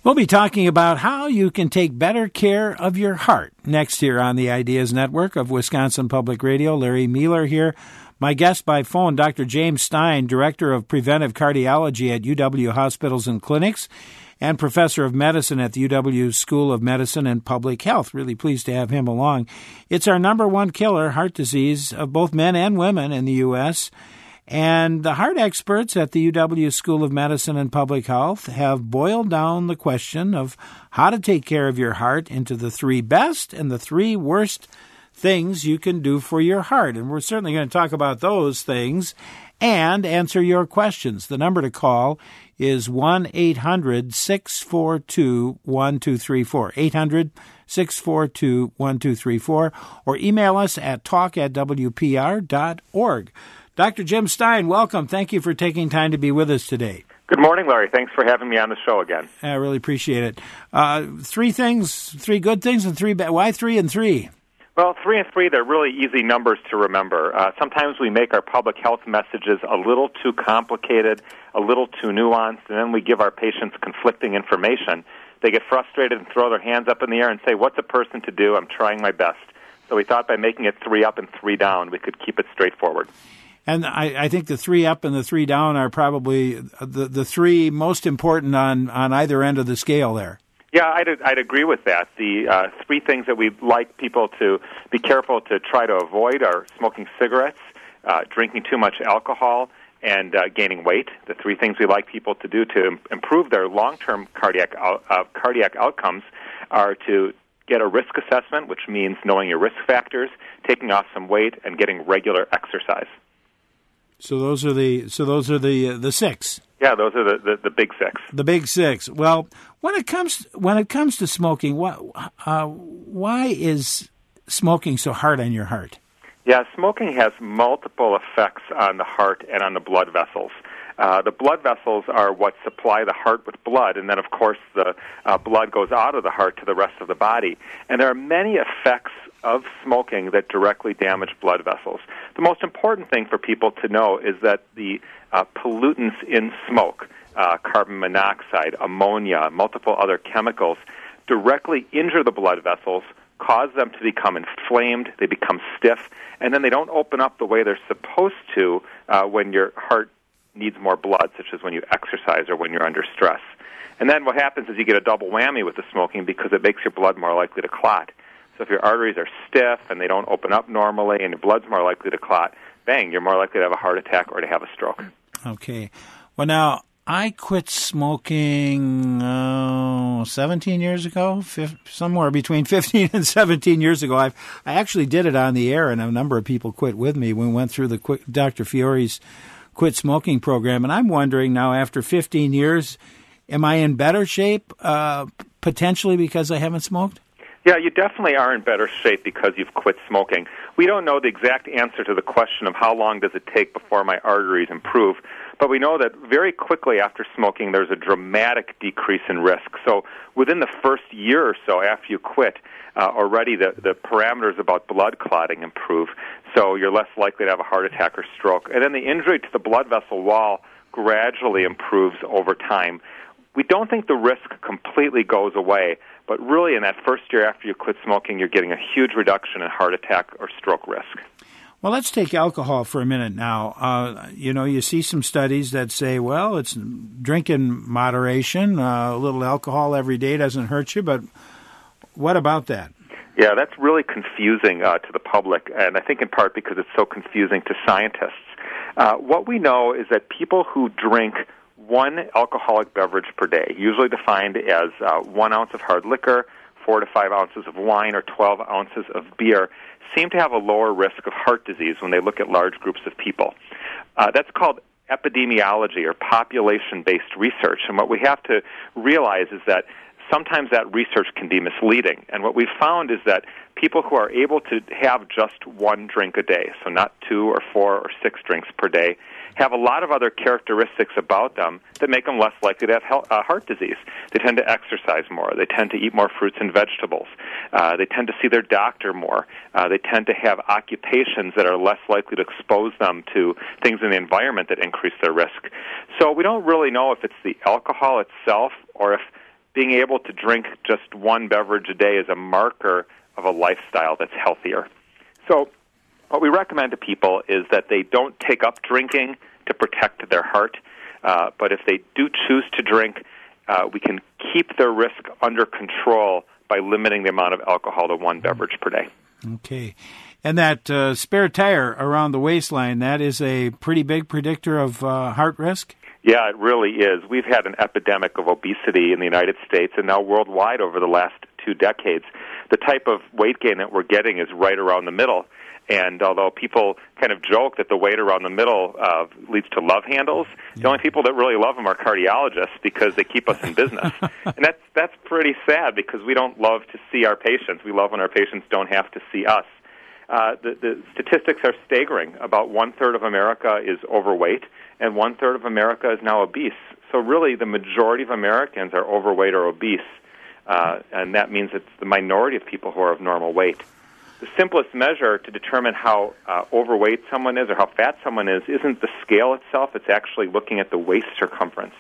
We'll be talking about how you can take better care of your heart next here on the Ideas Network of Wisconsin Public Radio. Larry Mueller here. My guest by phone, Dr. James Stein, Director of Preventive Cardiology at UW Hospitals and Clinics and Professor of Medicine at the UW School of Medicine and Public Health. Really pleased to have him along. It's our number one killer, heart disease, of both men and women in the U.S., and the heart experts at the UW School of Medicine and Public Health have boiled down the question of how to take care of your heart into the 3 best and the 3 worst things you can do for your heart. And we're certainly going to talk about those things and answer your questions. The number to call is 1-800-642-1234, 800-642-1234, or email us at talk@wpr.org. Dr. Jim Stein, welcome. Thank you for taking time to be with us today. Good morning, Larry. Thanks for having me on the show again. I really appreciate it. 3 things, 3 good things and 3 bad. Why 3 and 3? Well, 3 and 3, they're really easy numbers to remember. Sometimes we make our public health messages a little too complicated, a little too nuanced, and then we give our patients conflicting information. They get frustrated and throw their hands up in the air and say, what's a person to do? I'm trying my best. So we thought by making it 3 up and 3 down, we could keep it straightforward. And I think the 3 up and the 3 down are probably the 3 most important on either end of the scale there. Yeah, I'd agree with that. The 3 things that we'd like people to be careful to try to avoid are smoking cigarettes, drinking too much alcohol, and gaining weight. The 3 things we like people to do to improve their long-term cardiac outcomes are to get a risk assessment, which means knowing your risk factors, taking off some weight, and getting regular exercise. So those are the 6. Yeah, those are the big 6. The big 6. Well, when it comes to smoking, why is smoking so hard on your heart? Yeah, smoking has multiple effects on the heart and on the blood vessels. The blood vessels are what supply the heart with blood, and then, of course, the blood goes out of the heart to the rest of the body. And there are many effects of smoking that directly damage blood vessels. The most important thing for people to know is that the pollutants in smoke, carbon monoxide, ammonia, multiple other chemicals, directly injure the blood vessels, cause them to become inflamed, they become stiff, and then they don't open up the way they're supposed to when your heart needs more blood, such as when you exercise or when you're under stress. And then what happens is you get a double whammy with the smoking because it makes your blood more likely to clot. So if your arteries are stiff and they don't open up normally and your blood's more likely to clot, bang, you're more likely to have a heart attack or to have a stroke. Okay. Well, now, I quit smoking 17 years ago, somewhere between 15 and 17 years ago. I actually did it on the air, and a number of people quit with me. We went through the Dr. Fiore's quit smoking program, and I'm wondering now, after 15 years, am I in better shape potentially because I haven't smoked? Yeah, you definitely are in better shape because you've quit smoking. We don't know the exact answer to the question of how long does it take before my arteries improve, but we know that very quickly after smoking there's a dramatic decrease in risk. So within the first year or so after you quit, already the parameters about blood clotting improve, so you're less likely to have a heart attack or stroke. And then the injury to the blood vessel wall gradually improves over time. We don't think the risk completely goes away, but really in that first year after you quit smoking, you're getting a huge reduction in heart attack or stroke risk. Well, let's take alcohol for a minute now. You see some studies that say, well, it's drink in moderation. A little alcohol every day doesn't hurt you, but what about that? Yeah, that's really confusing to the public, and I think in part because it's so confusing to scientists. What we know is that people who drink 1 alcoholic beverage per day, usually defined as 1 ounce of hard liquor, 4 to 5 ounces of wine, or 12 ounces of beer, seem to have a lower risk of heart disease when they look at large groups of people. That's called epidemiology or population-based research, and what we have to realize is that sometimes that research can be misleading. And what we've found is that people who are able to have just 1 drink a day, so not 2 or 4 or 6 drinks per day, have a lot of other characteristics about them that make them less likely to have heart disease. They tend to exercise more. They tend to eat more fruits and vegetables. They tend to see their doctor more. They tend to have occupations that are less likely to expose them to things in the environment that increase their risk. So we don't really know if it's the alcohol itself or if being able to drink just one beverage a day is a marker of a lifestyle that's healthier. So what we recommend to people is that they don't take up drinking to protect their heart, but if they do choose to drink, we can keep their risk under control by limiting the amount of alcohol to one beverage per day. Okay. And that spare tire around the waistline, that is a pretty big predictor of heart risk? Yeah, it really is. We've had an epidemic of obesity in the United States and now worldwide over the last 2 decades. The type of weight gain that we're getting is right around the middle. And although people kind of joke that the weight around the middle leads to love handles, the only people that really love them are cardiologists because they keep us in business. And that's pretty sad because we don't love to see our patients. We love when our patients don't have to see us. The statistics are staggering. About 1/3 of America is overweight, and 1/3 of America is now obese. So really, the majority of Americans are overweight or obese, and that means it's the minority of people who are of normal weight. The simplest measure to determine how overweight someone is or how fat someone is isn't the scale itself. It's actually looking at the waist circumference.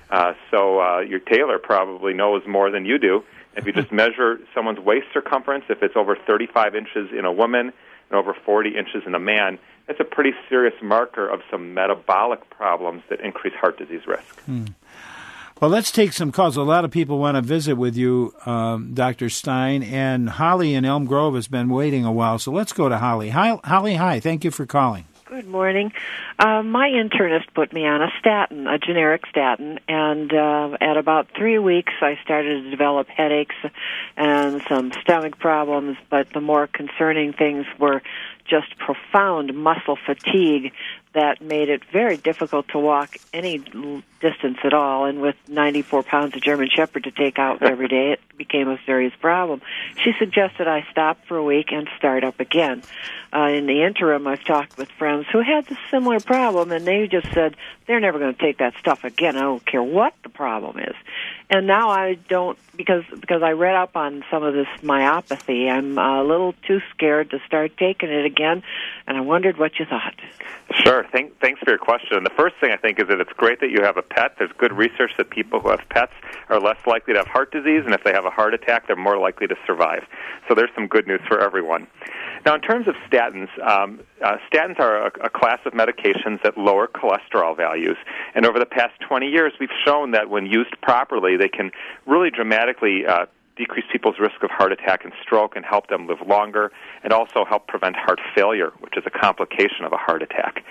So your tailor probably knows more than you do. If you just measure someone's waist circumference, if it's over 35 inches in a woman and over 40 inches in a man, that's a pretty serious marker of some metabolic problems that increase heart disease risk. Well, let's take some calls. A lot of people want to visit with you, Dr. Stein, and Holly in Elm Grove has been waiting a while, so let's go to Holly. Holly, hi. Thank you for calling. Good morning. My internist put me on a statin, a generic statin, and at about 3 weeks I started to develop headaches and some stomach problems, but the more concerning things were just profound muscle fatigue that made it very difficult to walk any distance at all. And with 94 pounds of German Shepherd to take out every day, it became a serious problem. She suggested I stop for a week and start up again. In the interim, I've talked with friends who had a similar problem, and they just said they're never going to take that stuff again. I don't care what the problem is. And now I don't, because I read up on some of this myopathy, I'm a little too scared to start taking it again, and I wondered what you thought. Sure. Thanks for your question. The first thing I think is that it's great that you have a pet. There's good research that people who have pets are less likely to have heart disease, and if they have a heart attack, they're more likely to survive. So there's some good news for everyone. Now, in terms of statins, statins are a class of medications that lower cholesterol values. And over the past 20 years, we've shown that when used properly, they can really dramatically decrease people's risk of heart attack and stroke and help them live longer, and also help prevent heart failure, which is a complication of a heart attack.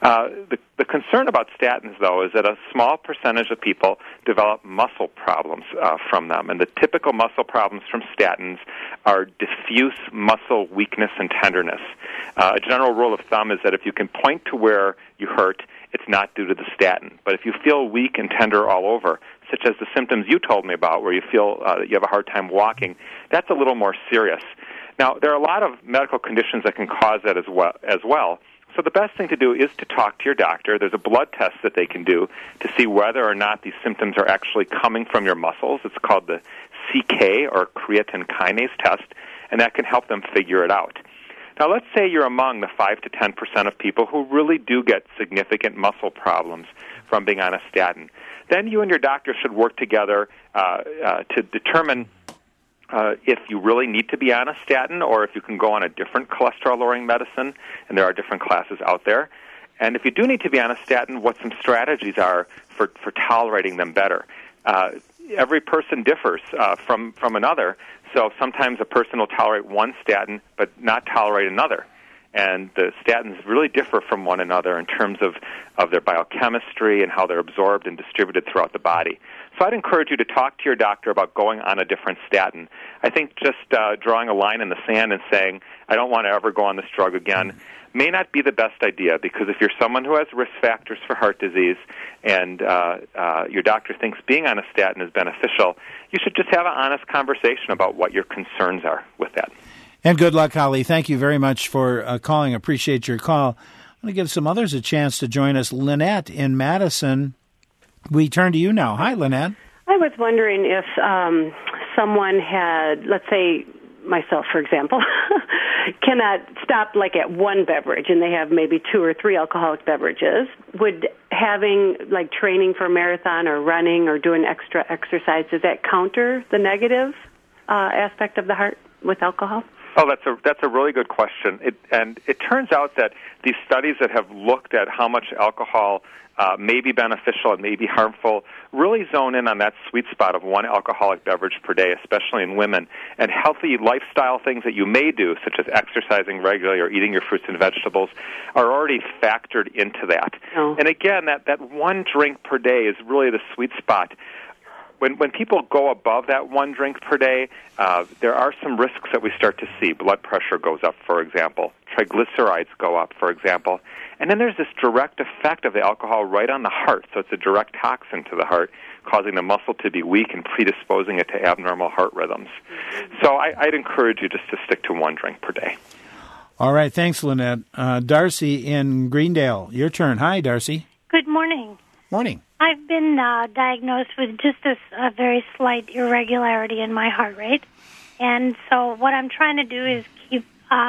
The concern about statins, though, is that a small percentage of people develop muscle problems from them, and the typical muscle problems from statins are diffuse muscle weakness and tenderness. A general rule of thumb is that if you can point to where you hurt, it's not due to the statin. But if you feel weak and tender all over, such as the symptoms you told me about, where you feel that you have a hard time walking, that's a little more serious. Now, there are a lot of medical conditions that can cause that as well. So the best thing to do is to talk to your doctor. There's a blood test that they can do to see whether or not these symptoms are actually coming from your muscles. It's called the CK, or creatine kinase test, and that can help them figure it out. Now, let's say you're among the 5 to 10% of people who really do get significant muscle problems from being on a statin. Then you and your doctor should work together to determine if you really need to be on a statin or if you can go on a different cholesterol-lowering medicine, and there are different classes out there. And if you do need to be on a statin, what some strategies are for tolerating them better. Every person differs from another, so sometimes a person will tolerate one statin but not tolerate another. And the statins really differ from one another in terms of their biochemistry and how they're absorbed and distributed throughout the body. So I'd encourage you to talk to your doctor about going on a different statin. I think just drawing a line in the sand and saying, I don't want to ever go on this drug again, may not be the best idea, because if you're someone who has risk factors for heart disease and your doctor thinks being on a statin is beneficial, you should just have an honest conversation about what your concerns are with that. And good luck, Holly. Thank you very much for calling. Appreciate your call. I'm going to give some others a chance to join us. Lynette in Madison, we turn to you now. Hi, Lynette. I was wondering if someone had, let's say myself, for example, cannot stop like at one beverage and they have maybe 2 or 3 alcoholic beverages, would having, like, training for a marathon or running or doing extra exercise, does that counter the negative aspect of the heart with alcohol? Oh, that's a really good question. It turns out that these studies that have looked at how much alcohol may be beneficial and may be harmful really zone in on that sweet spot of one alcoholic beverage per day, especially in women. And healthy lifestyle things that you may do, such as exercising regularly or eating your fruits and vegetables, are already factored into that. Oh. And again, that one drink per day is really the sweet spot. When people go above that one drink per day, there are some risks that we start to see. Blood pressure goes up, for example. Triglycerides go up, for example. And then there's this direct effect of the alcohol right on the heart. So it's a direct toxin to the heart, causing the muscle to be weak and predisposing it to abnormal heart rhythms. So I'd encourage you just to stick to one drink per day. All right. Thanks, Lynette. Darcy in Greendale, your turn. Hi, Darcy. Good morning. Morning. I've been diagnosed with just a very slight irregularity in my heart rate. And so what I'm trying to do is keep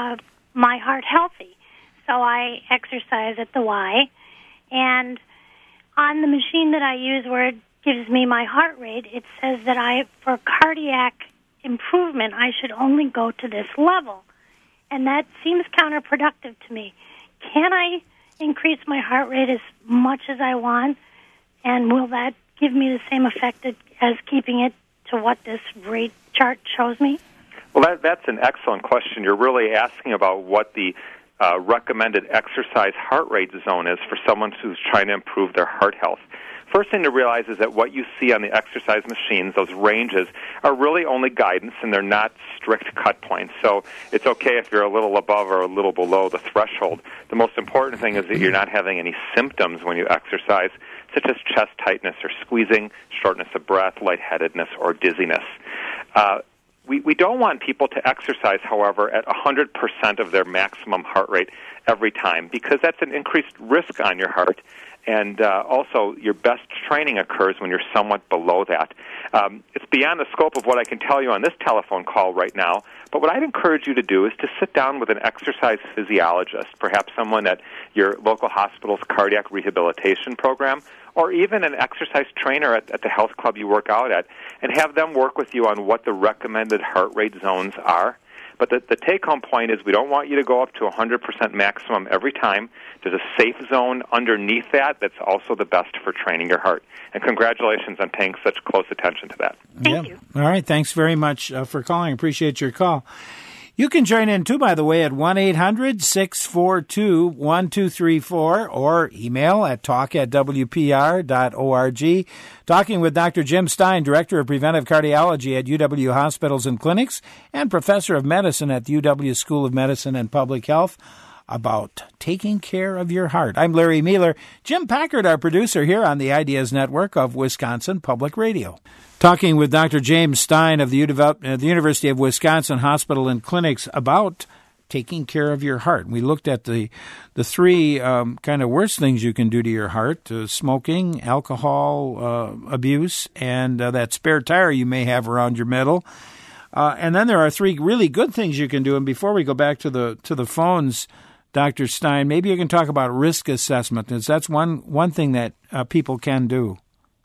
my heart healthy. So I exercise at the Y. And on the machine that I use where it gives me my heart rate, it says that for cardiac improvement, I should only go to this level. And that seems counterproductive to me. Can I increase my heart rate as much as I want? And will that give me the same effect as keeping it to what this rate chart shows me? Well, that's an excellent question. You're really asking about what the recommended exercise heart rate zone is for someone who's trying to improve their heart health. First thing to realize is that what you see on the exercise machines, those ranges, are really only guidance, and they're not strict cut points. So it's okay if you're a little above or a little below the threshold. The most important thing is that you're not having any symptoms when you exercise, such as chest tightness or squeezing, shortness of breath, lightheadedness, or dizziness. We don't want people to exercise, however, at 100% of their maximum heart rate every time, because that's an increased risk on your heart. And also, your best training occurs when you're somewhat below that. It's beyond the scope of what I can tell you on this telephone call right now, but what I'd encourage you to do is to sit down with an exercise physiologist, perhaps someone at your local hospital's cardiac rehabilitation program, or even an exercise trainer at the health club you work out at, and have them work with you on what the recommended heart rate zones are. But the take-home point is we don't want you to go up to 100% maximum every time. There's a safe zone underneath that that's also the best for training your heart. And congratulations on paying such close attention to that. Thank you. All right. Thanks very much for calling. Appreciate your call. You can join in, too, by the way, at 1-800-642-1234 or email at talk@wpr.org. Talking with Dr. Jim Stein, Director of Preventive Cardiology at UW Hospitals and Clinics and Professor of Medicine at the UW School of Medicine and Public Health, about taking care of your heart. I'm Larry Mueller. Jim Packard, our producer here on the Ideas Network of Wisconsin Public Radio. Talking with Dr. James Stein of the University of Wisconsin Hospital and Clinics about taking care of your heart. We looked at the three kind of worst things you can do to your heart: smoking, alcohol abuse, and that spare tire you may have around your middle. And then there are three really good things you can do. And before we go back to the phones, Dr. Stein, maybe you can talk about risk assessment, because that's one thing that people can do.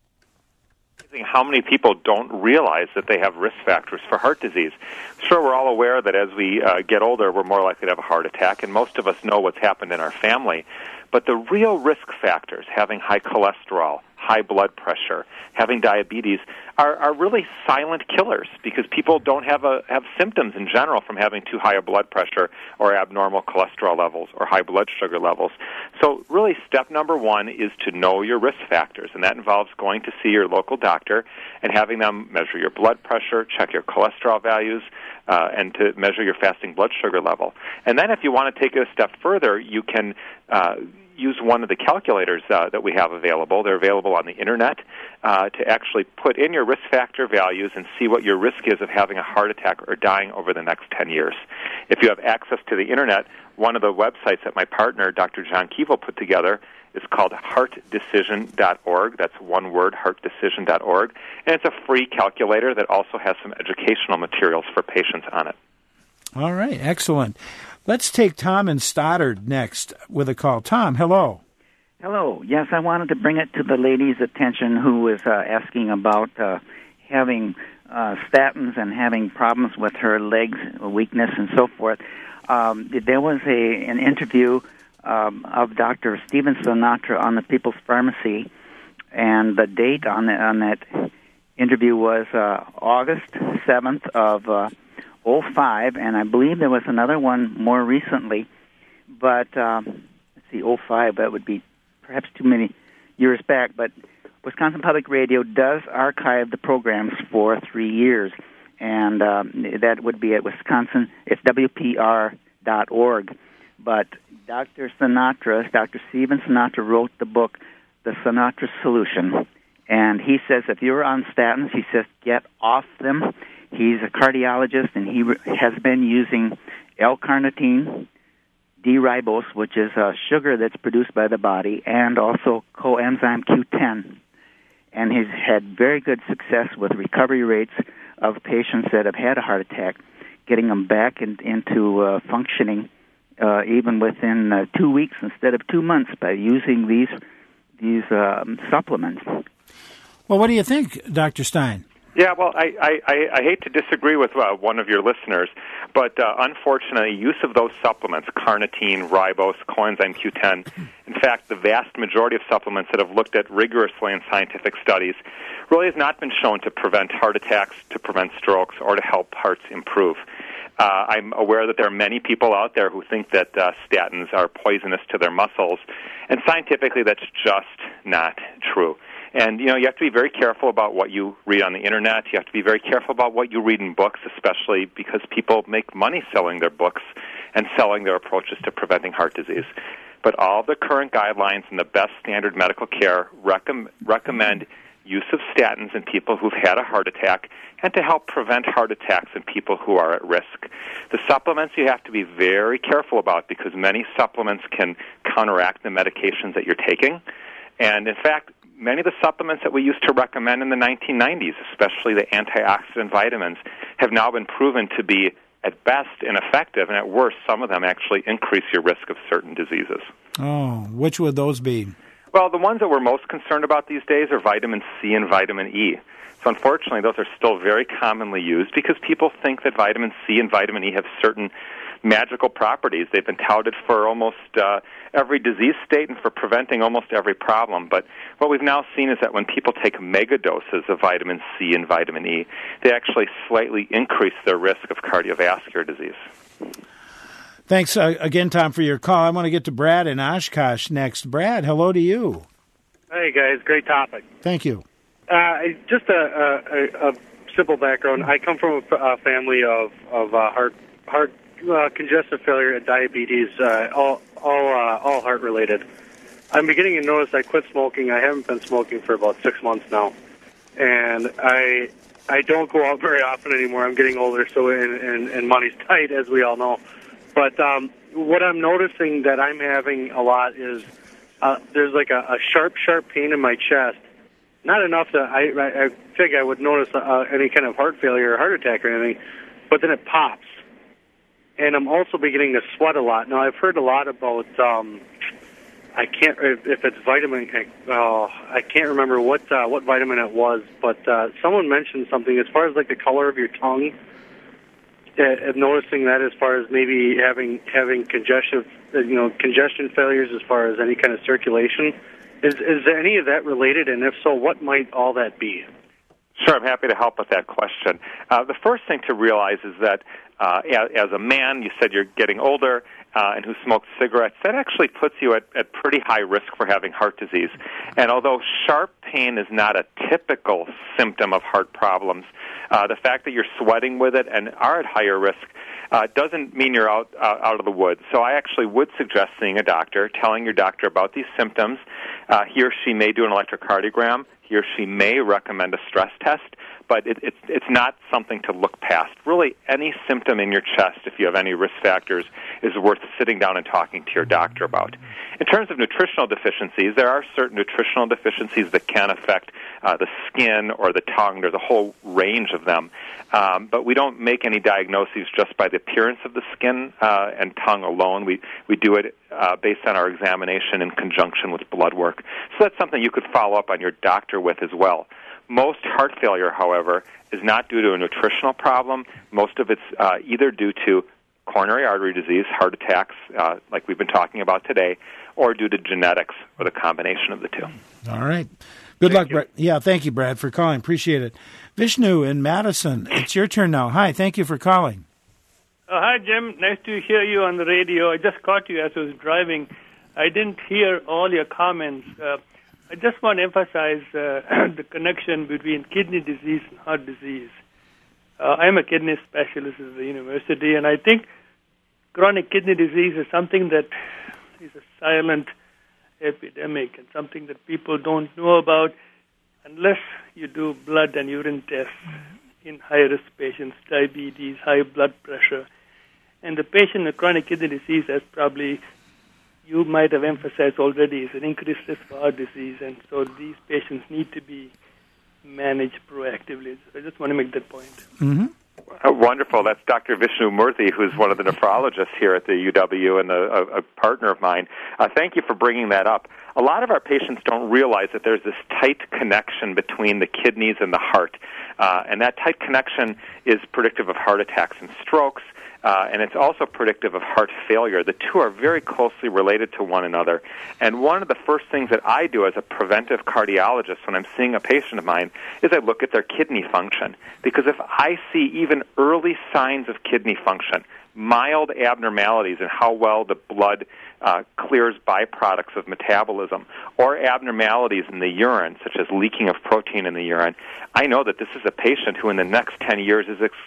How many people don't realize that they have risk factors for heart disease? Sure, we're all aware that as we get older, we're more likely to have a heart attack, and most of us know what's happened in our family. But the real risk factors, having high cholesterol, high blood pressure, having diabetes, are really silent killers, because people don't have symptoms in general from having too high a blood pressure or abnormal cholesterol levels or high blood sugar levels. So really step number one is to know your risk factors, and that involves going to see your local doctor and having them measure your blood pressure, check your cholesterol values, and to measure your fasting blood sugar level. And then if you want to take it a step further, you can use one of the calculators that we have available. They're available on the Internet to actually put in your risk factor values and see what your risk is of having a heart attack or dying over the next 10 years. If you have access to the Internet, one of the websites that my partner, Dr. John Keeble, put together is called heartdecision.org. That's one word, heartdecision.org. And it's a free calculator that also has some educational materials for patients on it. All right, excellent. Let's take Tom in Stoddard next with a call. Tom, hello. Hello. Yes, I wanted to bring it to the lady's attention who was asking about having statins and having problems with her legs, weakness, and so forth. There was an interview of Dr. Stephen Sinatra on the People's Pharmacy, and the date on that interview was August 7th of 05, and I believe there was another one more recently, but let's see, 05, that would be perhaps too many years back, but Wisconsin Public Radio does archive the programs for 3 years, and that would be at Wisconsin, it's WPR.org. But Dr. Stephen Sinatra wrote the book, The Sinatra Solution, and he says if you're on statins, he says get off them. He's a cardiologist, and he has been using L-carnitine, D-ribose, which is a sugar that's produced by the body, and also coenzyme Q10. And he's had very good success with recovery rates of patients that have had a heart attack, getting them back into functioning even within 2 weeks instead of 2 months by using these supplements. Well, what do you think, Dr. Stein? Yeah, well, I hate to disagree with one of your listeners, but unfortunately, use of those supplements, carnitine, ribose, coenzyme Q10, in fact, the vast majority of supplements that have looked at rigorously in scientific studies really has not been shown to prevent heart attacks, to prevent strokes, or to help hearts improve. I'm aware that there are many people out there who think that statins are poisonous to their muscles, and scientifically that's just not true. And, you have to be very careful about what you read on the Internet. You have to be very careful about what you read in books, especially because people make money selling their books and selling their approaches to preventing heart disease. But all the current guidelines and the best standard medical care recommend use of statins in people who've had a heart attack and to help prevent heart attacks in people who are at risk. The supplements you have to be very careful about because many supplements can counteract the medications that you're taking. And, in fact, many of the supplements that we used to recommend in the 1990s, especially the antioxidant vitamins, have now been proven to be, at best, ineffective, and at worst, some of them actually increase your risk of certain diseases. Oh, which would those be? Well, the ones that we're most concerned about these days are vitamin C and vitamin E. So unfortunately, those are still very commonly used because people think that vitamin C and vitamin E have certain magical properties. They've been touted for almost every disease state and for preventing almost every problem. But what we've now seen is that when people take mega doses of vitamin C and vitamin E, they actually slightly increase their risk of cardiovascular disease. Thanks again, Tom, for your call. I want to get to Brad in Oshkosh next. Brad, hello to you. Hey, guys. Great topic. Thank you. Just a simple background. I come from a family of heart congestive failure and diabetes, all heart related. I'm beginning to notice I quit smoking. I haven't been smoking for about 6 months now, and I don't go out very often anymore. I'm getting older, so and money's tight, as we all know. But what I'm noticing that I'm having a lot is there's like a sharp pain in my chest. Not enough that I think I would notice any kind of heart failure or heart attack or anything, but then it pops. And I'm also beginning to sweat a lot. Now, I've heard a lot about, I can't, if it's vitamin, I can't remember what vitamin it was, but someone mentioned something as far as like the color of your tongue, noticing that as far as maybe having congestion failures as far as any kind of circulation. Is any of that related, and if so, what might all that be? Sure, I'm happy to help with that question. The first thing to realize is that as a man, you said you're getting older and who smokes cigarettes, that actually puts you at pretty high risk for having heart disease. And although sharp pain is not a typical symptom of heart problems, the fact that you're sweating with it and are at higher risk doesn't mean you're out of the woods. So I actually would suggest seeing a doctor, telling your doctor about these symptoms. He or she may do an electrocardiogram. He or she may recommend a stress test. but it's not something to look past. Really, any symptom in your chest, if you have any risk factors, is worth sitting down and talking to your doctor about. In terms of nutritional deficiencies, there are certain nutritional deficiencies that can affect the skin or the tongue. There's a whole range of them. But we don't make any diagnoses just by the appearance of the skin and tongue alone. We do it based on our examination in conjunction with blood work. So that's something you could follow up on your doctor with as well. Most heart failure, however, is not due to a nutritional problem. Most of it's either due to coronary artery disease, heart attacks, like we've been talking about today, or due to genetics, or the combination of the two. All right. Good luck, Brad. Yeah, thank you, Brad, for calling. Appreciate it. Vishnu in Madison, it's your turn now. Hi, thank you for calling. Hi, Jim. Nice to hear you on the radio. I just caught you as I was driving. I didn't hear all your comments. I just want to emphasize the connection between kidney disease and heart disease. I'm a kidney specialist at the university, and I think chronic kidney disease is something that is a silent epidemic and something that people don't know about unless you do blood and urine tests in high-risk patients, diabetes, high blood pressure. And the patient with chronic kidney disease, as probably you might have emphasized already, is an increased risk for heart disease, and so these patients need to be managed proactively. So I just want to make that point. Mm-hmm. Wonderful. That's Dr. Vishnu Murthy, who's one of the nephrologists here at the UW and a partner of mine. Thank you for bringing that up. A lot of our patients don't realize that there's this tight connection between the kidneys and the heart, and that tight connection is predictive of heart attacks and strokes, and it's also predictive of heart failure. The two are very closely related to one another. And one of the first things that I do as a preventive cardiologist when I'm seeing a patient of mine is I look at their kidney function. Because if I see even early signs of kidney function, mild abnormalities in how well the blood clears byproducts of metabolism, or abnormalities in the urine, such as leaking of protein in the urine, I know that this is a patient who in the next 10 years is at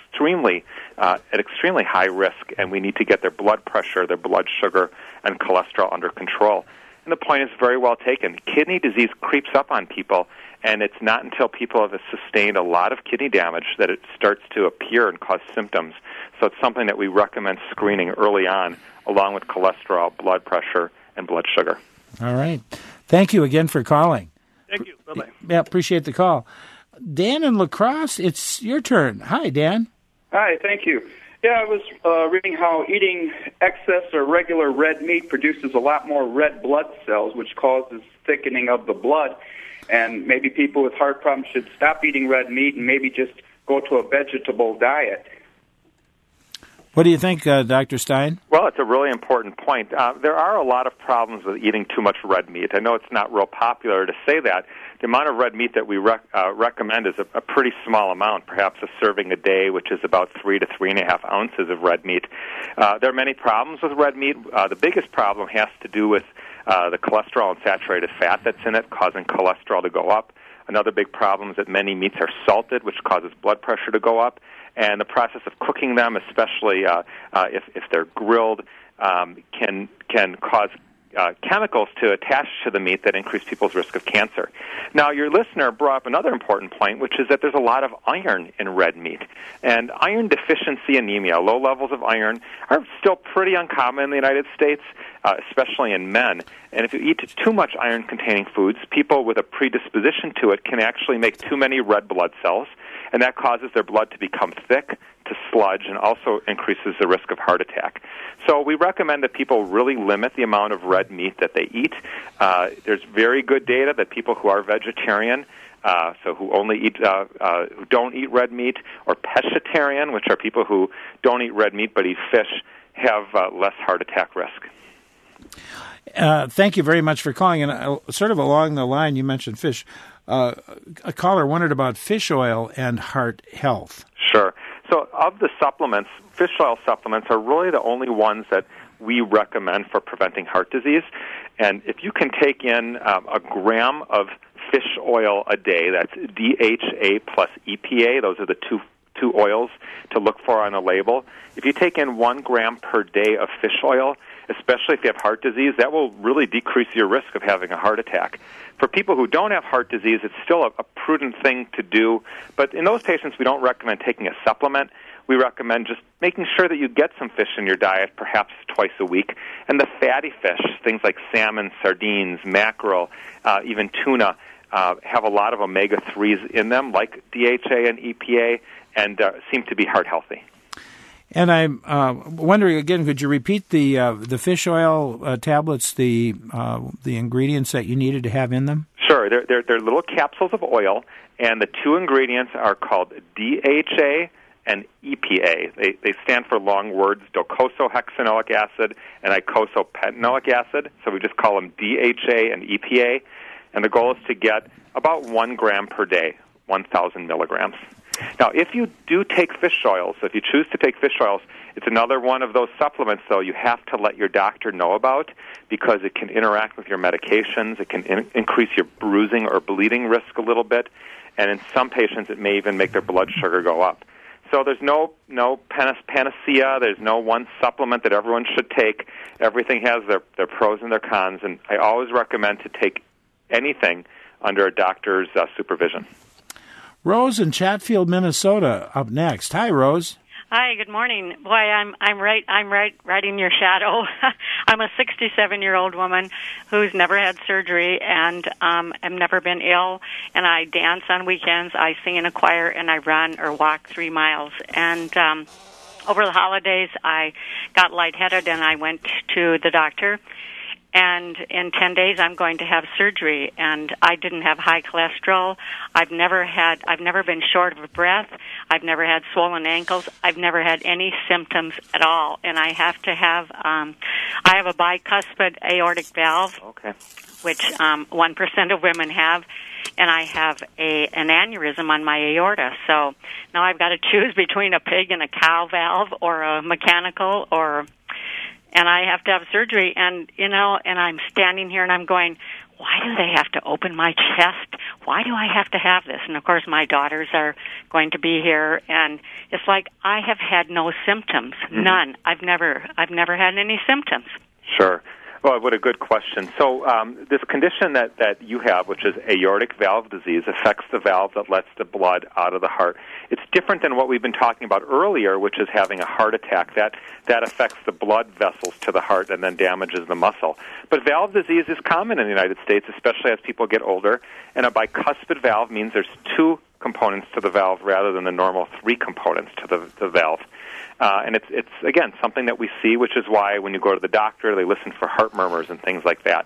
extremely high risk, and we need to get their blood pressure, their blood sugar, and cholesterol under control. And the point is very well taken. Kidney disease creeps up on people, and it's not until people have sustained a lot of kidney damage that it starts to appear and cause symptoms. So it's something that we recommend screening early on, along with cholesterol, blood pressure, and blood sugar. All right. Thank you again for calling. Thank you. Bye-bye. Yeah, appreciate the call. Dan in La Crosse, it's your turn. Hi, Dan. Hi, thank you. Yeah, I was reading how eating excess or regular red meat produces a lot more red blood cells, which causes thickening of the blood. And maybe people with heart problems should stop eating red meat and maybe just go to a vegetable diet. What do you think, Dr. Stein? Well, it's a really important point. There are a lot of problems with eating too much red meat. I know it's not real popular to say that. The amount of red meat that we recommend is a pretty small amount, perhaps a serving a day, which is about 3 to 3.5 ounces of red meat. There are many problems with red meat. The biggest problem has to do with the cholesterol and saturated fat that's in it, causing cholesterol to go up. Another big problem is that many meats are salted, which causes blood pressure to go up. And the process of cooking them, especially if they're grilled, can cause chemicals to attach to the meat that increase people's risk of cancer. Now, your listener brought up another important point, which is that there's a lot of iron in red meat. And iron deficiency anemia, low levels of iron, are still pretty uncommon in the United States, especially in men. And if you eat too much iron-containing foods, people with a predisposition to it can actually make too many red blood cells, and that causes their blood to become thick, to sludge, and also increases the risk of heart attack. So we recommend that people really limit the amount of red meat that they eat. There's very good data that people who are vegetarian, so who only eat, who don't eat red meat, or pescatarian, which are people who don't eat red meat but eat fish, have less heart attack risk. Thank you very much for calling. And sort of along the line, you mentioned fish. A caller wondered about fish oil and heart health. Sure. So of the supplements, fish oil supplements are really the only ones that we recommend for preventing heart disease. And if you can take in a gram of fish oil a day, that's DHA plus EPA, those are the two go-to oils to look for on a label. If you take in 1 gram per day of fish oil, especially if you have heart disease, that will really decrease your risk of having a heart attack. For people who don't have heart disease, it's still a prudent thing to do, but in those patients, we don't recommend taking a supplement. We recommend just making sure that you get some fish in your diet, perhaps twice a week. And the fatty fish, things like salmon, sardines, mackerel, even tuna, have a lot of omega-3s in them, like DHA and EPA, and seem to be heart healthy. And I'm wondering again, could you repeat the fish oil tablets, the ingredients that you needed to have in them? Sure. They're little capsules of oil, and the 2 ingredients are called DHA and EPA. They stand for long words, docosahexaenoic acid and icosapentaenoic acid, so we just call them DHA and EPA. And the goal is to get about 1 gram per day, 1,000 milligrams. Now, if you do take fish oils, if you choose to take fish oils, it's another one of those supplements, though, you have to let your doctor know about because it can interact with your medications. It can increase your bruising or bleeding risk a little bit, and in some patients it may even make their blood sugar go up. So there's no panacea. There's no one supplement that everyone should take. Everything has their pros and their cons, and I always recommend to take anything under a doctor's supervision. Rose in Chatfield, Minnesota, up next. Hi, Rose. Hi, good morning. Boy, I'm right in your shadow. I'm a 67-year-old woman who's never had surgery and have never been ill, and I dance on weekends, I sing in a choir, and I run or walk 3 miles. And over the holidays, I got lightheaded, and I went to the doctor. And in 10 days, I'm going to have surgery. And I didn't have high cholesterol. I've never been short of breath. I've never had swollen ankles. I've never had any symptoms at all. And I have to have, I have a bicuspid aortic valve, which 1% of women have. And I have an aneurysm on my aorta. So now I've got to choose between a pig and a cow valve or a mechanical and I have to have surgery, and I'm standing here and I'm going, why do they have to open my chest? Why do I have to have this? And of course my daughters are going to be here, and it's like I have had no symptoms, none. I've never had any symptoms. Sure. Well, what a good question. So this condition that you have, which is aortic valve disease, affects the valve that lets the blood out of the heart. It's different than what we've been talking about earlier, which is having a heart attack. That affects the blood vessels to the heart and then damages the muscle. But valve disease is common in the United States, especially as people get older. And a bicuspid valve means there's 2 components to the valve rather than the normal 3 components to the valve. And it's again, something that we see, which is why when you go to the doctor, they listen for heart murmurs and things like that.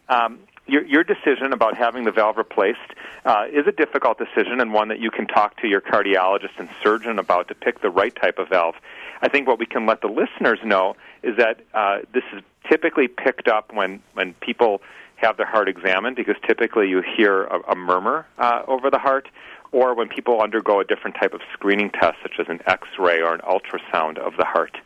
Your decision about having the valve replaced is a difficult decision and one that you can talk to your cardiologist and surgeon about to pick the right type of valve. I think what we can let the listeners know is that this is typically picked up when people have their heart examined, because typically you hear a murmur over the heart, or when people undergo a different type of screening test, such as an X-ray or an ultrasound of the heart.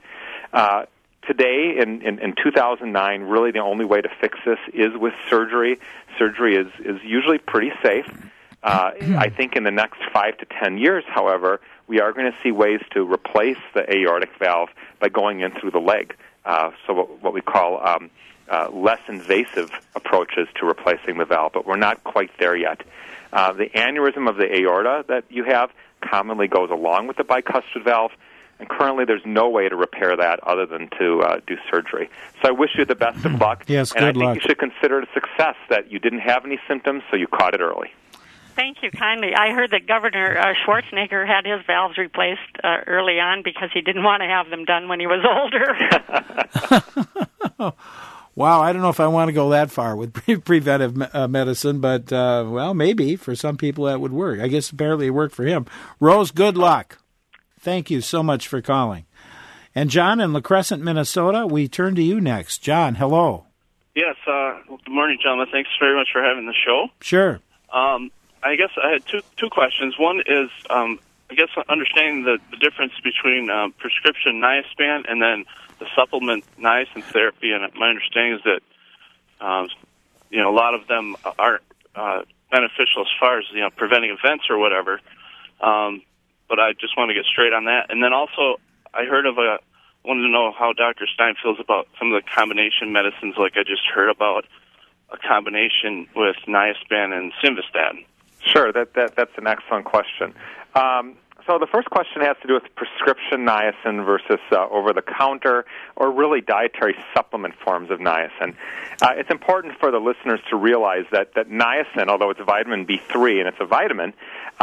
Today, in 2009, really the only way to fix this is with surgery. Surgery is usually pretty safe. I think in the next 5 to 10 years, however, we are going to see ways to replace the aortic valve by going in through the leg. So what we call less invasive approaches to replacing the valve, but we're not quite there yet. The aneurysm of the aorta that you have commonly goes along with the bicuspid valve, and currently there's no way to repair that other than to do surgery. So I wish you the best of luck. Yes, and good luck. I think you should consider it a success that you didn't have any symptoms, so you caught it early. Thank you kindly. I heard that Governor Schwarzenegger had his valves replaced early on because he didn't want to have them done when he was older. Wow, I don't know if I want to go that far with preventive medicine, but, well, maybe for some people that would work. I guess apparently it worked for him. Rose, good luck. Thank you so much for calling. And John in La Crescent, Minnesota, we turn to you next. John, hello. Yes, good morning, gentlemen. Thanks very much for having the show. Sure. I guess I had two questions. One is, I guess, understanding the difference between prescription niaspan and then the supplement niacin therapy. And my understanding is that, a lot of them are beneficial as far as preventing events or whatever. but I just want to get straight on that. And then also, I wanted to know how Dr. Stein feels about some of the combination medicines, like I just heard about a combination with niaspan and simvastatin. Sure, that's an excellent question. So the first question has to do with prescription niacin versus over-the-counter or really dietary supplement forms of niacin. It's important for the listeners to realize that niacin, although it's vitamin B3 and it's a vitamin,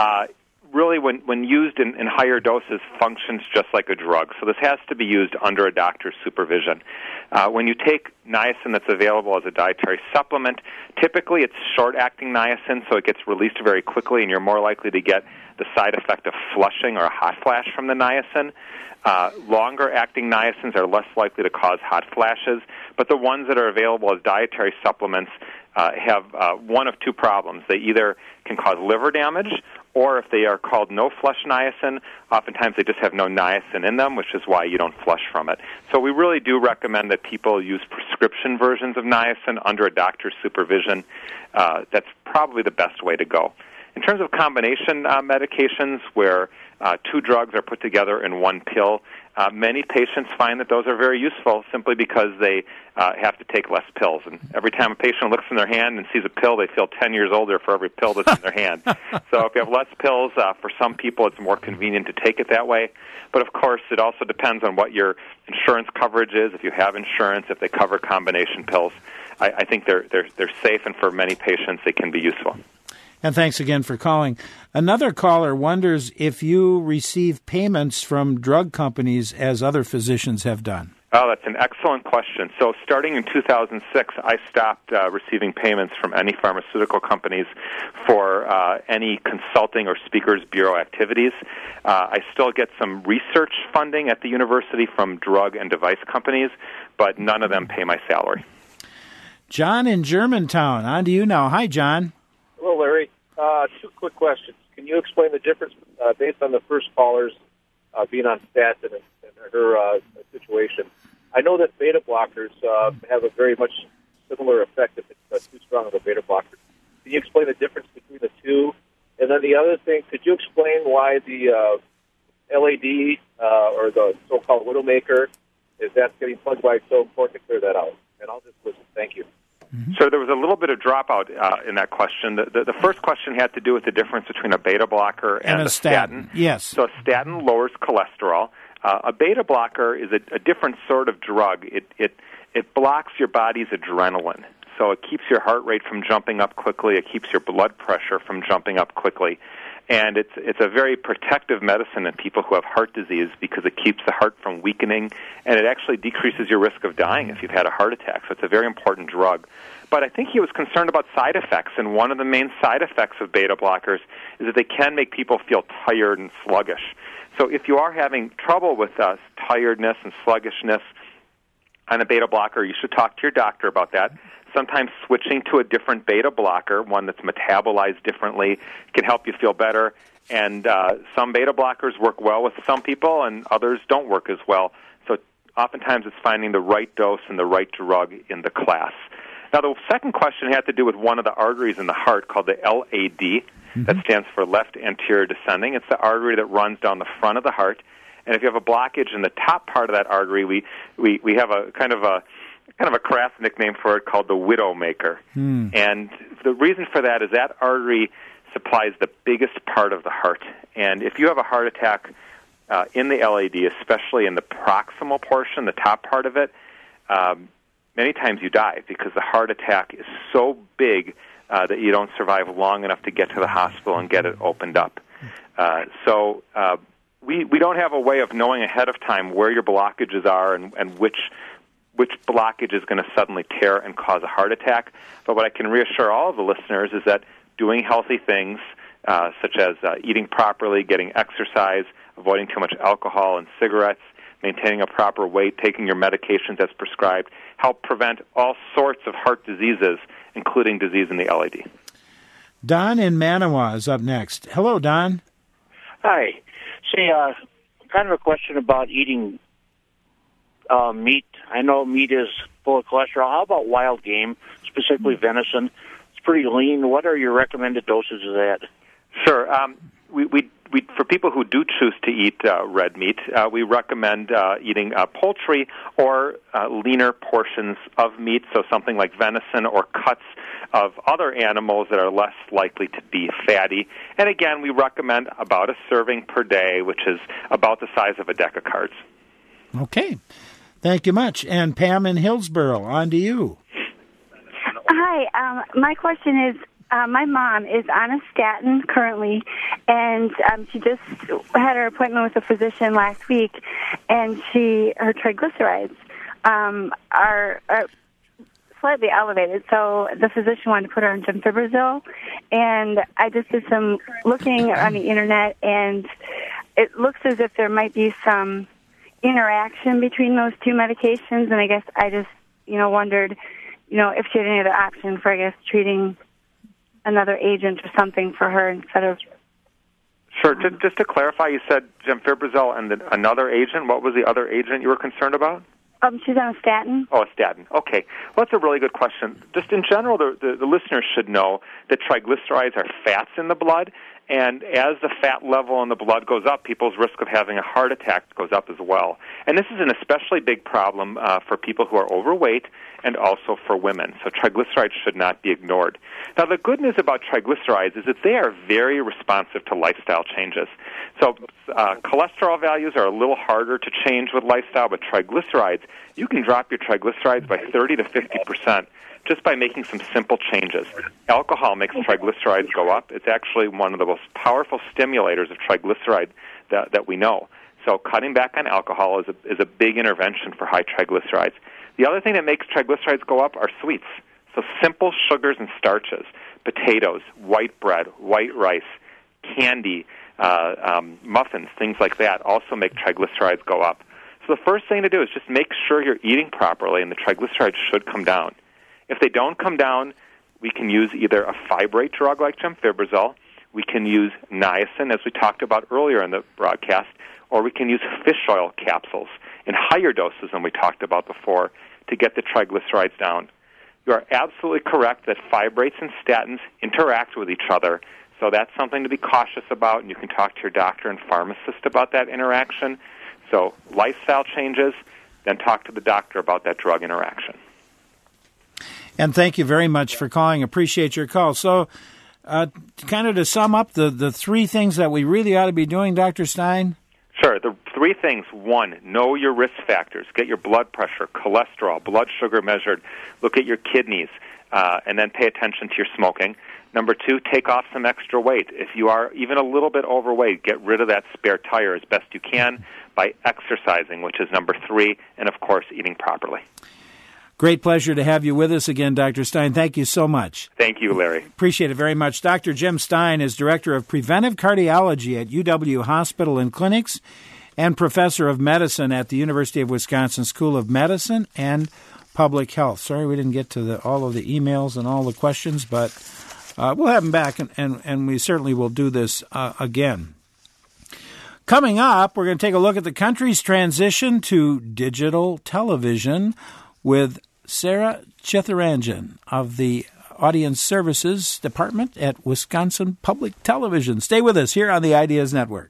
really when used in higher doses functions just like a drug. So this has to be used under a doctor's supervision. When you take niacin that's available as a dietary supplement, typically it's short-acting niacin, so it gets released very quickly and you're more likely to get the side effect of flushing or a hot flash from the niacin. Longer-acting niacins are less likely to cause hot flashes, but the ones that are available as dietary supplements have one of two problems. They either can cause liver damage, or if they are called no-flush niacin, oftentimes they just have no niacin in them, which is why you don't flush from it. So we really do recommend that people use prescription versions of niacin under a doctor's supervision. That's probably the best way to go. In terms of combination medications where two drugs are put together in one pill, many patients find that those are very useful simply because they have to take less pills. And every time a patient looks in their hand and sees a pill, they feel 10 years older for every pill that's in their hand. So if you have less pills, for some people it's more convenient to take it that way. But of course, it also depends on what your insurance coverage is. If you have insurance, if they cover combination pills, I think they're safe, and for many patients they can be useful. And thanks again for calling. Another caller wonders if you receive payments from drug companies as other physicians have done. Oh, that's an excellent question. So starting in 2006, I stopped receiving payments from any pharmaceutical companies for any consulting or speakers bureau activities. I still get some research funding at the university from drug and device companies, but none of them pay my salary. John in Germantown, on to you now. Hi, John. Hello, Larry. Two quick questions. Can you explain the difference based on the first caller's being on statin and her situation? I know that beta blockers have a very much similar effect if it's too strong of a beta blocker. Can you explain the difference between the two? And then the other thing, could you explain why the LAD or the so-called Widowmaker, if that's getting plugged, why it's so important to clear that out? And I'll just listen. Thank you. Mm-hmm. So there was a little bit of dropout in that question. The first question had to do with the difference between a beta blocker and a statin. Yes. So a statin lowers cholesterol. A beta blocker is a different sort of drug. It blocks your body's adrenaline. So it keeps your heart rate from jumping up quickly. It keeps your blood pressure from jumping up quickly. And it's a very protective medicine in people who have heart disease because it keeps the heart from weakening, and it actually decreases your risk of dying if you've had a heart attack. So it's a very important drug. But I think he was concerned about side effects, and one of the main side effects of beta blockers is that they can make people feel tired and sluggish. So if you are having trouble with tiredness and sluggishness on a beta blocker, you should talk to your doctor about that. Sometimes switching to a different beta blocker, one that's metabolized differently, can help you feel better. And some beta blockers work well with some people, and others don't work as well. So oftentimes it's finding the right dose and the right drug in the class. Now, the second question had to do with one of the arteries in the heart called the LAD. Mm-hmm. That stands for left anterior descending. It's the artery that runs down the front of the heart. And if you have a blockage in the top part of that artery, we have a kind of a crass nickname for it called the Widowmaker. And the reason for that is that artery supplies the biggest part of the heart. And if you have a heart attack in the LAD, especially in the proximal portion, the top part of it, many times you die because the heart attack is so big that you don't survive long enough to get to the hospital and get it opened up. So we don't have a way of knowing ahead of time where your blockages are and which blockage is going to suddenly tear and cause a heart attack. But what I can reassure all of the listeners is that doing healthy things, such as eating properly, getting exercise, avoiding too much alcohol and cigarettes, maintaining a proper weight, taking your medications as prescribed, help prevent all sorts of heart diseases, including disease in the LAD. Don in Manawa is up next. Hello, Don. Hi. Say, kind of a question about eating meat. I know meat is full of cholesterol. How about wild game, specifically venison? It's pretty lean. What are your recommended doses of that? Sure. We for people who do choose to eat red meat, we recommend eating poultry or leaner portions of meat, so something like venison or cuts of other animals that are less likely to be fatty. And again, we recommend about a serving per day, which is about the size of a deck of cards. Okay. Thank you much. And Pam in Hillsborough, on to you. Hi. My question is, my mom is on a statin currently, and she just had her appointment with a physician last week, and her triglycerides are slightly elevated. So the physician wanted to put her on Gemfibrozil, and I just did some looking on the internet, and it looks as if there might be some interaction between those two medications, and I guess I just, wondered, if she had any other option for, I guess, treating another agent or something for her instead of... Sure. Just to clarify, you said Gemfibrozil and another agent. What was the other agent you were concerned about? She's on a statin. Oh, a statin. Okay. Well, that's a really good question. Just in general, the listeners should know that triglycerides are fats in the blood, and as the fat level in the blood goes up, people's risk of having a heart attack goes up as well. And this is an especially big problem for people who are overweight and also for women. So triglycerides should not be ignored. Now, the good news about triglycerides is that they are very responsive to lifestyle changes. So cholesterol values are a little harder to change with lifestyle, but triglycerides, you can drop your triglycerides by 30 to 50% just by making some simple changes. Alcohol makes triglycerides go up. It's actually one of the most powerful stimulators of triglyceride that we know. So cutting back on alcohol is a big intervention for high triglycerides. The other thing that makes triglycerides go up are sweets. So simple sugars and starches, potatoes, white bread, white rice, candy, muffins, things like that also make triglycerides go up. So the first thing to do is just make sure you're eating properly, and the triglycerides should come down. If they don't come down, we can use either a fibrate drug like Gemfibrozil, we can use niacin, as we talked about earlier in the broadcast, or we can use fish oil capsules in higher doses than we talked about before to get the triglycerides down. You are absolutely correct that fibrates and statins interact with each other, so that's something to be cautious about, and you can talk to your doctor and pharmacist about that interaction. So lifestyle changes, then talk to the doctor about that drug interaction. And thank you very much for calling. Appreciate your call. So kind of to sum up the three things that we really ought to be doing, Dr. Stein? Sure. The three things. One, know your risk factors. Get your blood pressure, cholesterol, blood sugar measured. Look at your kidneys, and then pay attention to your smoking. Number two, take off some extra weight. If you are even a little bit overweight, get rid of that spare tire as best you can by exercising, which is number three, and, of course, eating properly. Great pleasure to have you with us again, Dr. Stein. Thank you so much. Thank you, Larry. Appreciate it very much. Dr. Jim Stein is Director of Preventive Cardiology at UW Hospital and Clinics and Professor of Medicine at the University of Wisconsin School of Medicine and Public Health. Sorry we didn't get to all of the emails and all the questions, but we'll have them back, and we certainly will do this again. Coming up, we're going to take a look at the country's transition to digital television with Sarah Chitharanjan of the Audience Services Department at Wisconsin Public Television. Stay with us here on the Ideas Network.